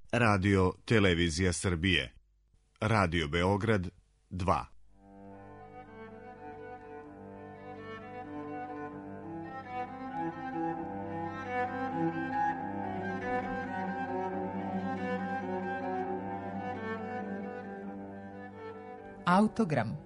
Radio Televizija Srbije. Radio Beograd 2. Autogram.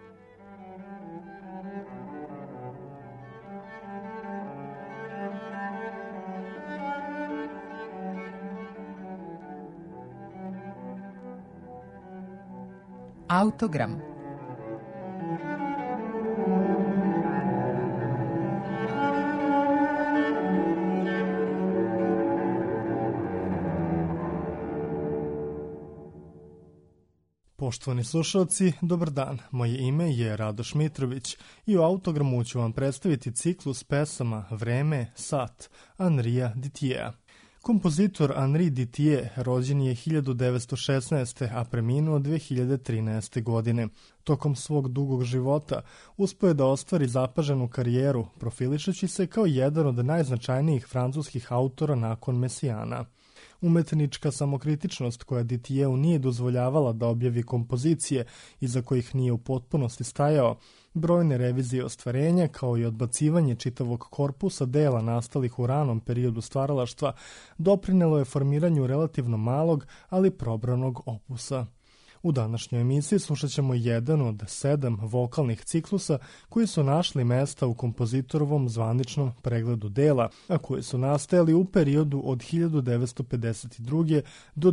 Autogram. Poštovani slušalci, dobar dan. Moje ime je Radoš Mitrović i u Autogramu ću vam predstaviti ciklus pesama Vreme, sat, Henria Dittiera. Kompozitor Henri Dittier rođen je 1916. a preminuo 2013. godine. Tokom svog dugog života uspeo je da ostvari zapaženu karijeru, profilišući se kao jedan od najznačajnijih francuskih autora nakon Mesijana. Umetnička samokritičnost koja Dittieru nije dozvoljavala da objavi kompozicije iza kojih nije u potpunosti stajao, brojne revizije ostvarenja kao i odbacivanje čitavog korpusa dela nastalih u ranom periodu stvaralaštva doprinelo je formiranju relativno malog, ali probranog opusa. U današnjoj emisiji slušat ćemo jedan od 7 vokalnih ciklusa koji su našli mesta u kompozitorovom zvaničnom pregledu dela, a koji su nastajali u periodu od 1952. do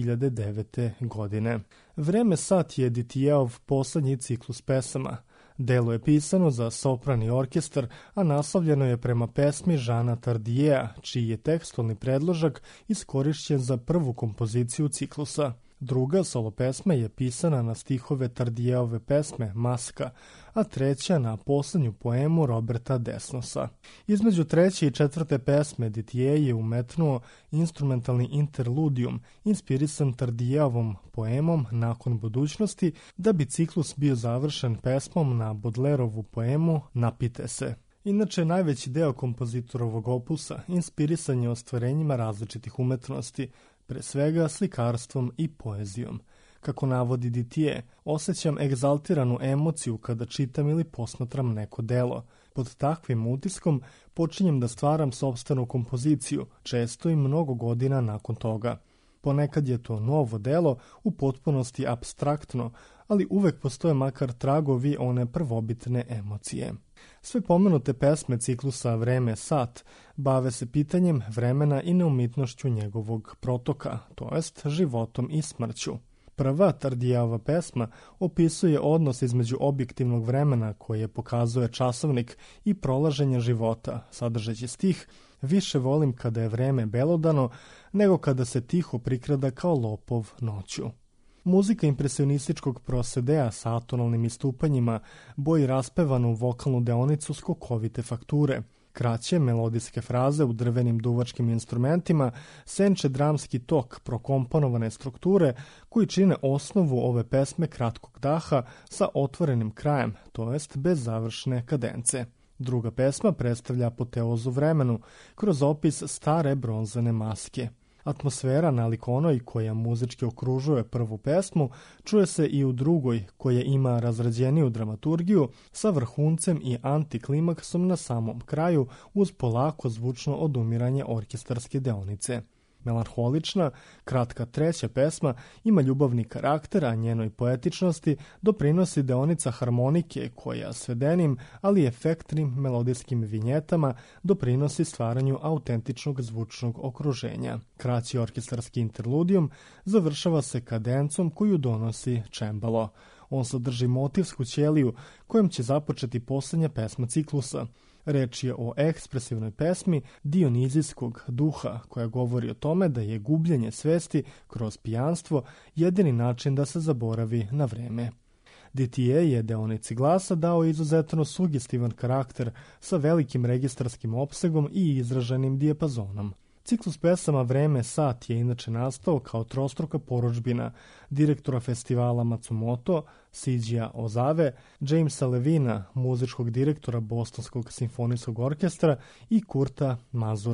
2009. godine. Vreme, sat je Dittierov poslednji ciklus pesama. Delo je pisano za sopran i orkestar, a naslovljeno je prema pesmi Jeana Tardiea, čiji je tekstualni predložak iskorišćen za prvu kompoziciju ciklusa. Druga solo pesma je pisana na stihove Tardieove pesme Maska, a treća na poslednju poemu Roberta Desnosa. Između treće i četvrte pesme Dittier je umetnuo instrumentalni interludium, inspirisan Tardieovom poemom Nakon budućnosti, da bi ciklus bio završen pesmom na Baudelaireovu poemu Napite se. Inače, najveći deo kompozitorovog opusa inspirisan je ostvarenjima različitih umetnosti, pre svega slikarstvom i poezijom. Kako navodi Dittier, osjećam egzaltiranu emociju kada čitam ili posmatram neko delo. Pod takvim utiskom počinjem da stvaram sopstvenu kompoziciju, često i mnogo godina nakon toga. Ponekad je to novo delo, u potpunosti apstraktno, ali uvek postoje makar tragovi one prvobitne emocije. Sve pomenute pesme ciklusa Vreme, sat bave se pitanjem vremena i neumitnošću njegovog protoka, to jest životom i smrću. Prva Tardieova pesma opisuje odnos između objektivnog vremena koje pokazuje časovnik i prolaženja života, sadržeći stih Više volim kada je vreme belodano nego kada se tiho prikrada kao lopov noću. Muzika impresionističkog prosedea sa atonalnim istupanjima boji raspevanu vokalnu deonicu skokovite fakture. Kraće melodijske fraze u drvenim duvačkim instrumentima senče dramski tok prokomponovane strukture koji čine osnovu ove pesme kratkog daha sa otvorenim krajem, to jest bez završne kadence. Druga pesma predstavlja apoteozu vremenu kroz opis stare bronzane maske. Atmosfera nalik onoj koja muzički okružuje prvu pesmu čuje se i u drugoj, koja ima razrađeniju dramaturgiju sa vrhuncem i antiklimaksom na samom kraju uz polako zvučno odumiranje orkestarske deonice. Melanholična, kratka treća pesma ima ljubavni karakter, a njenoj poetičnosti doprinosi deonica harmonike koja svedenim, ali efektnim melodijskim vinjetama doprinosi stvaranju autentičnog zvučnog okruženja. Kraći orkestarski interludijum završava se kadencom koju donosi čembalo. On sadrži motivsku ćeliju kojom će započeti poslednja pesma ciklusa. Reč je o ekspresivnoj pesmi dionizijskog duha koja govori o tome da je gubljenje svesti kroz pijanstvo jedini način da se zaboravi na vreme. Dittier je deonici glasa dao izuzetno sugestivan karakter sa velikim registarskim opsegom i izraženim dijapazonom. Ciklus pesama Vreme, sat je inače nastao kao trostruka porudžbina direktora festivala Matsumoto, Seijia Ozawe, Jamesa Levina, muzičkog direktora Bostonskog simfonijskog orkestra i Kurta Mazura.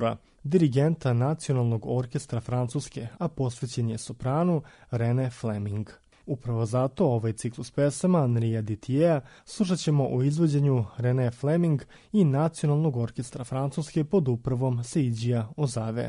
dirigenta Nacionalnog orkestra Francuske, a posvećen je sopranu René Fleming. Upravo zato ovaj ciklus pesama Henria Dithier'a slušat ćemo u izvođenju René Fleming i Nacionalnog orkestra Francuske pod upravom Seidžija Ozave.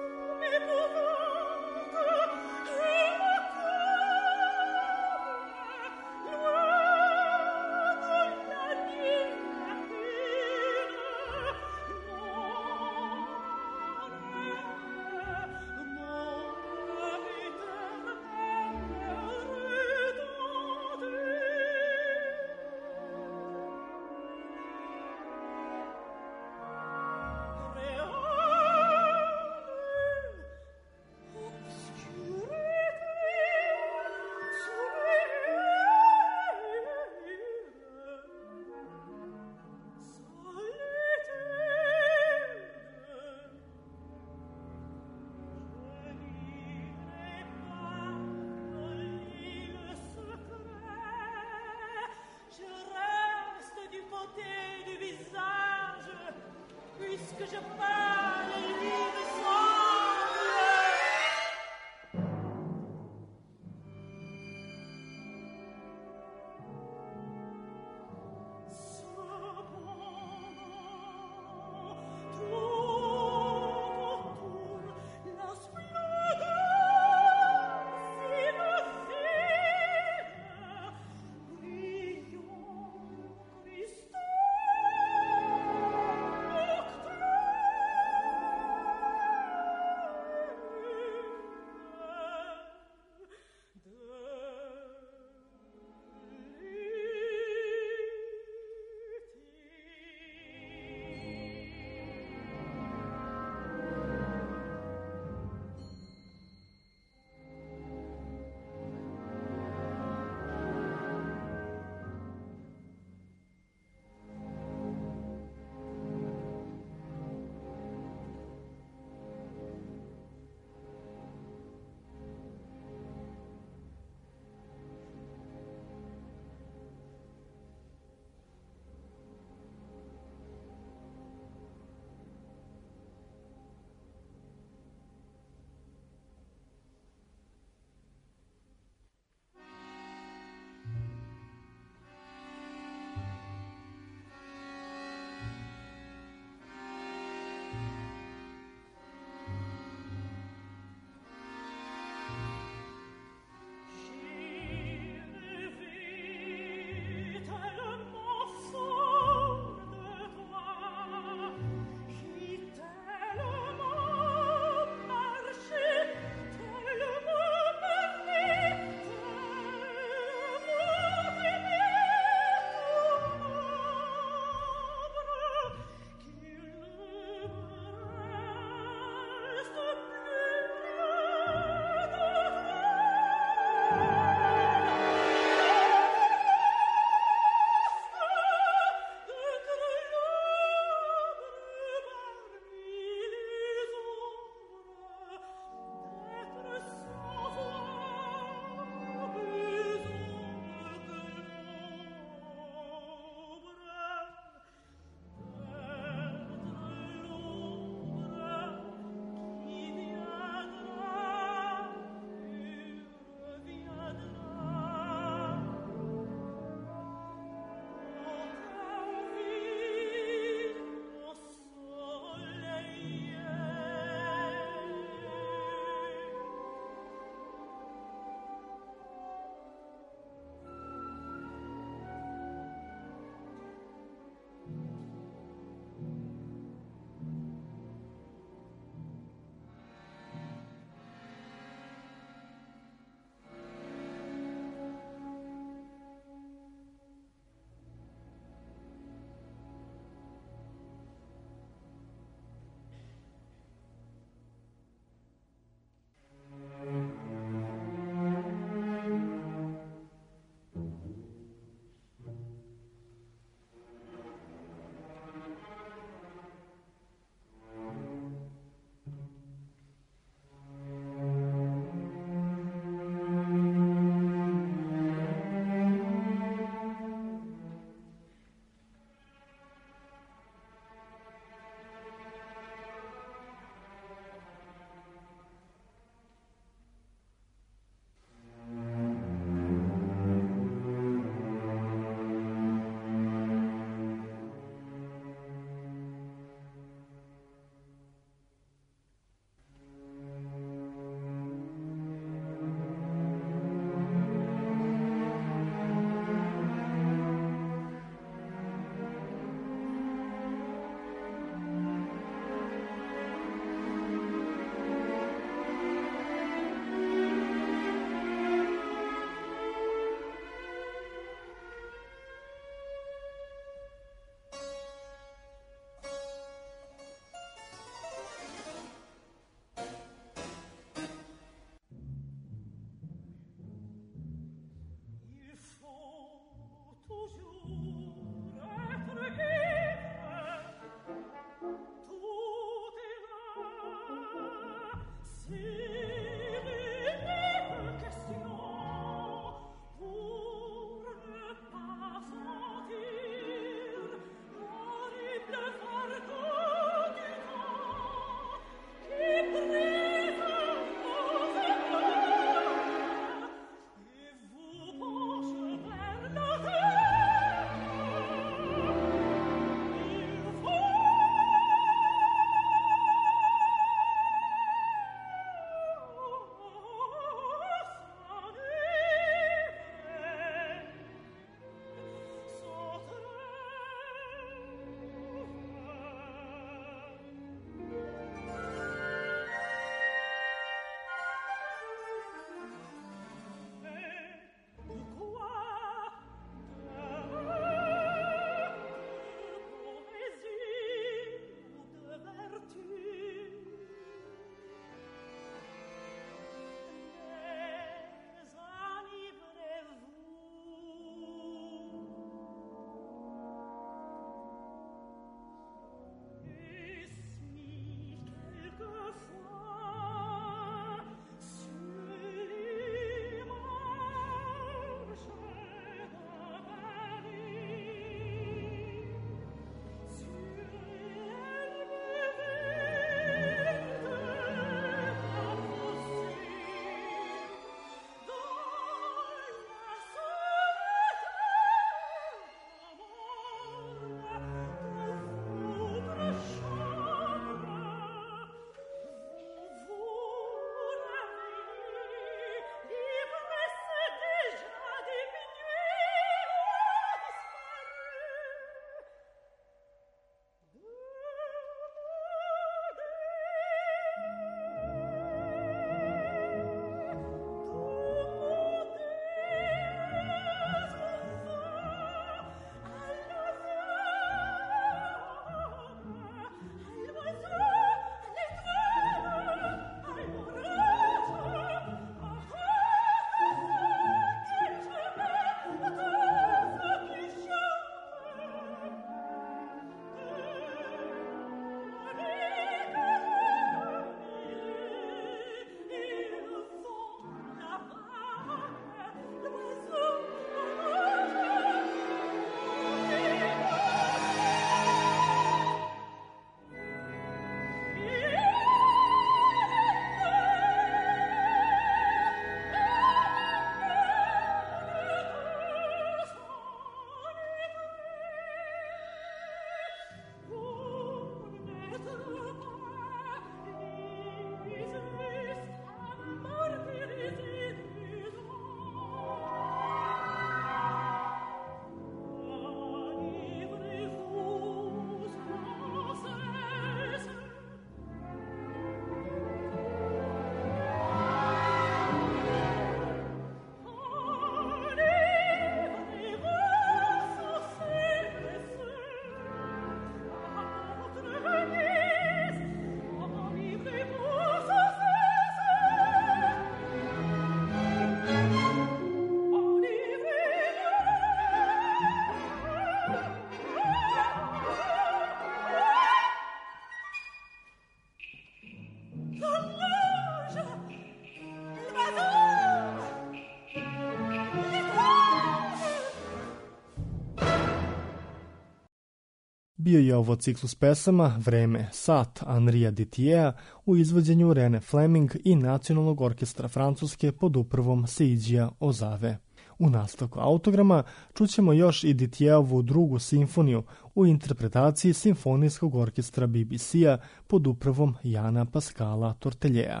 Bio je ovo ciklus pesama Vreme, sat Henria Dittiera u izvođenju Rene Fleming i Nacionalnog orkestra Francuske pod upravom Seidžija Ozave. U nastavku autograma čućemo još i Dittierovu drugu simfoniju u interpretaciji Simfonijskog orkestra BBC-a pod upravom Jana Pascala Tortelljea.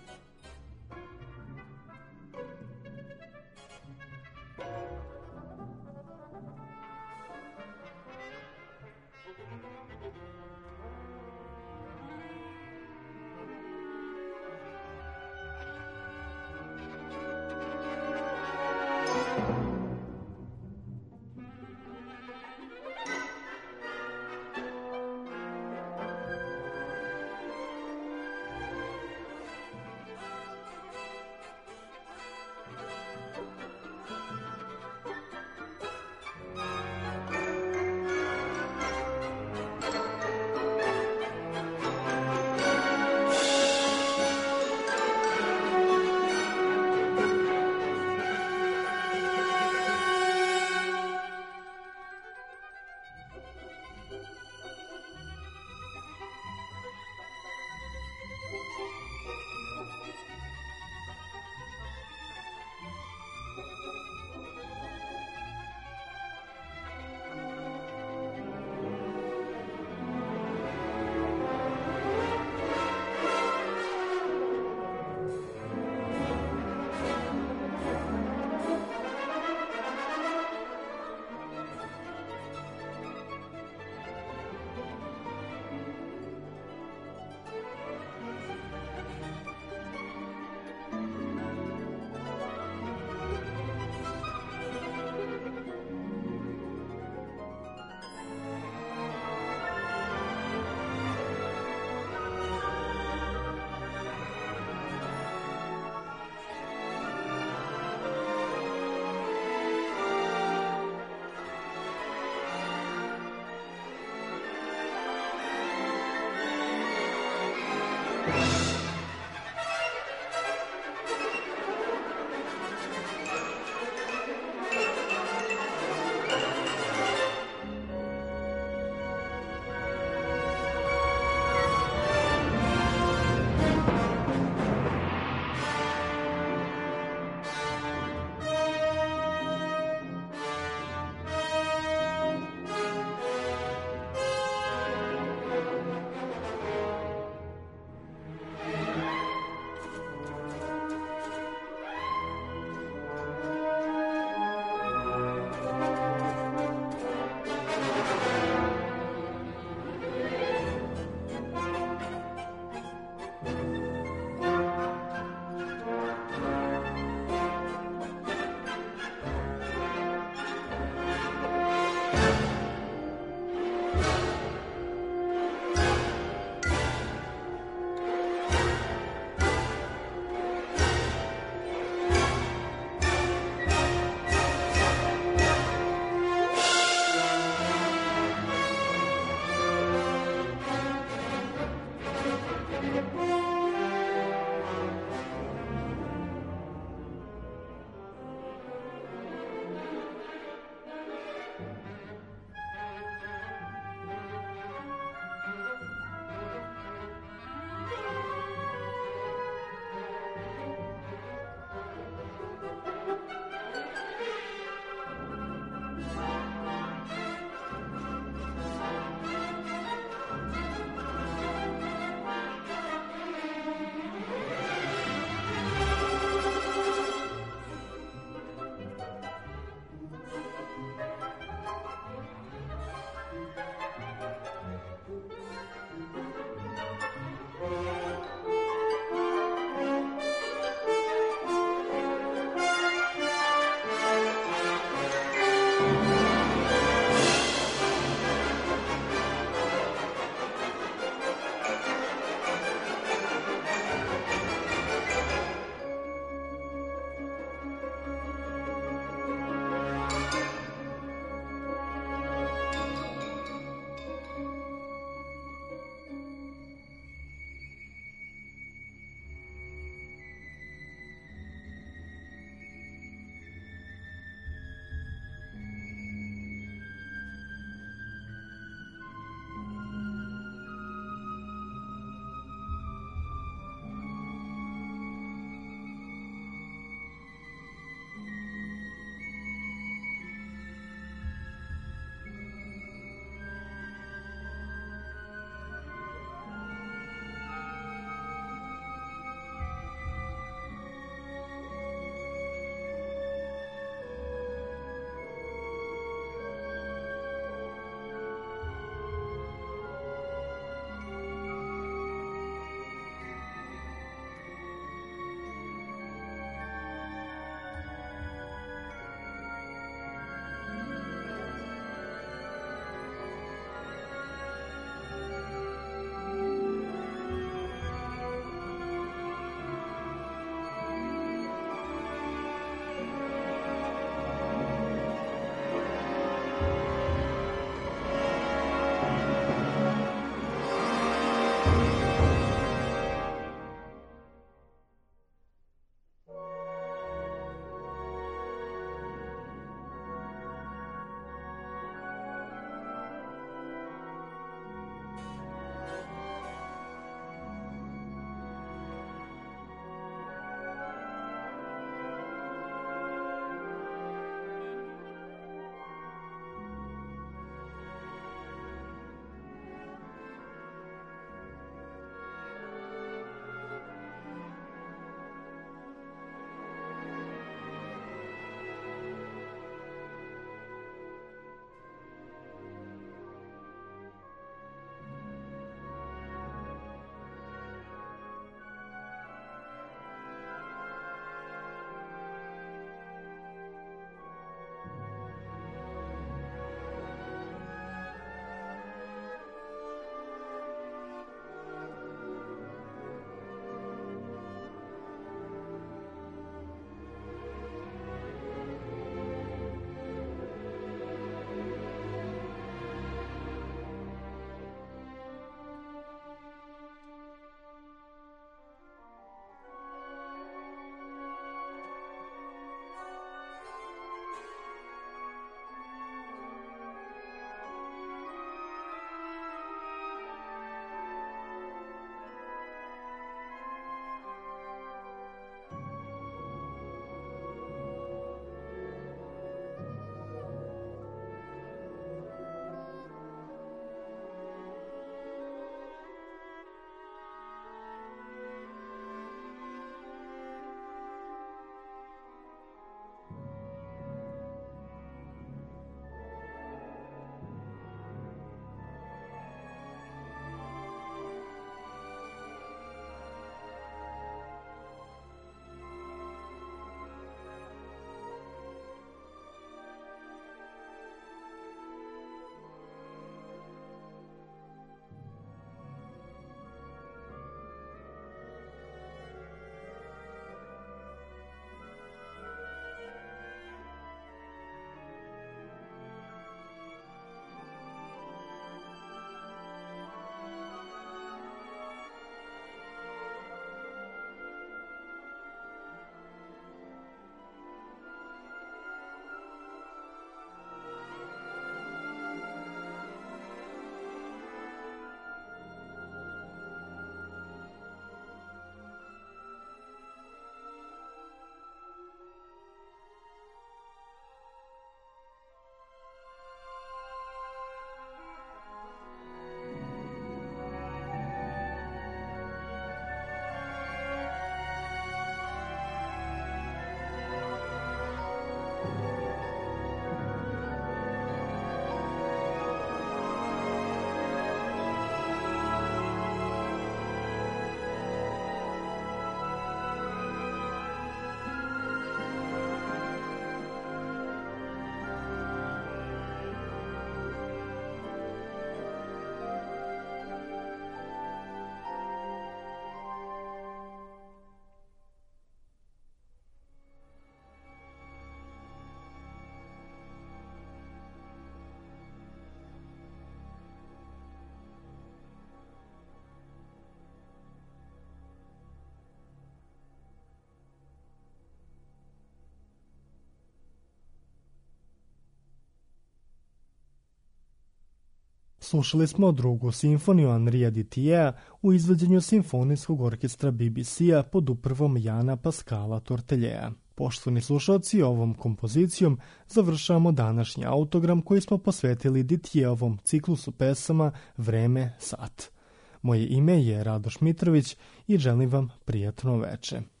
Slušali smo drugu simfoniju Henria Dithier'a u izvođenju simfonijskog orkestra BBC-a pod upravom Jana Pascala Torteljeja. Poštovani slušalci, ovom kompozicijom završavamo današnji autogram koji smo posvetili Dithier'ovom ciklusu pesama Vreme, sat. Moje ime je Radoš Mitrović i želim vam prijatno veče.